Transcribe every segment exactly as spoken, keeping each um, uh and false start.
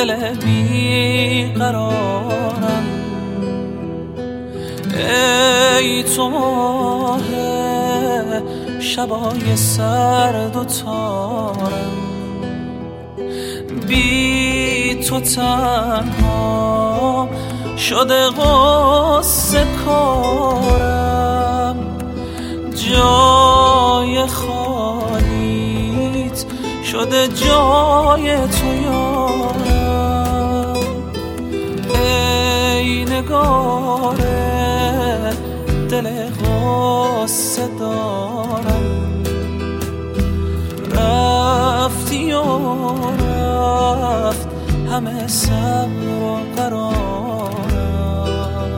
دل بی قرارم. ای تو ماه شبای سرد و تارم، بی تو تنها شده غصه کارم. جای خالیت شده جای تو یارم. ای نگار دل غصه دارم، رفتی و رفت همه صبر و قرارم.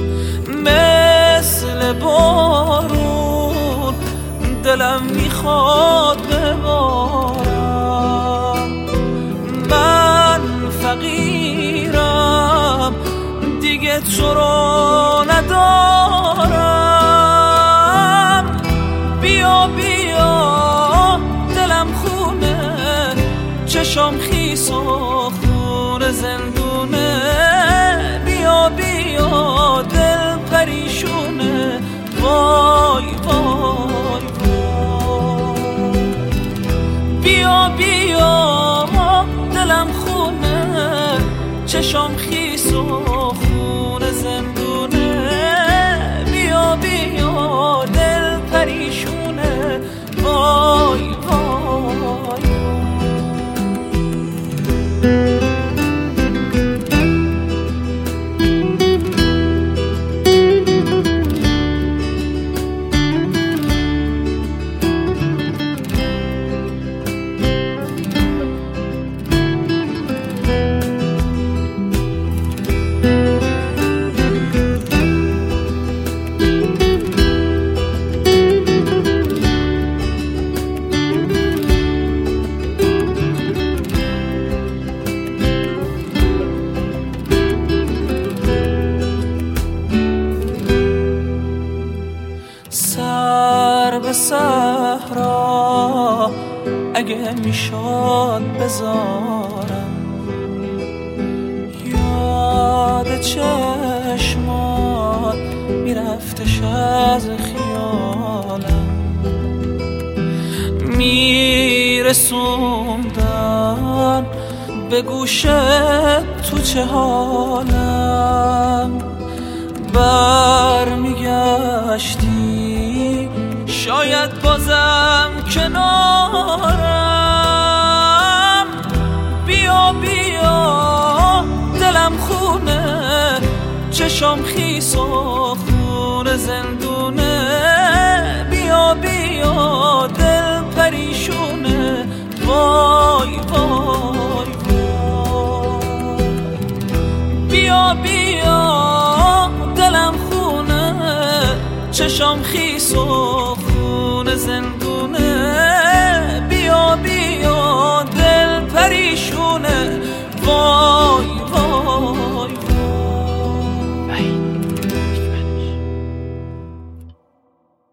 مثل بارون دلم میخواد ببارم. من فقیرم دیگه تو رو ندارم. بیا بیا دلم خونه، چشم خیس و خون زندونه. بیا بیا دل پریشونه، وای وای وای. بیا بیا دلم خونه، چشم خیس و خون زندونه. بیا بیا دل پریشونه، وای وای وای. سر به صحرا اگه میشد بذارم، یاد چشمات میرفتش از خیالم. میرسوندن به گوشت تو چه حالم. برمیگشتی شاید بازم کنارم. بیا بیا دلم خونه، چشم خیس و خون زندونه. بیا بیا دل پریشونه، وای وای وای. بیا بیا دلم خونه، چشم خیس و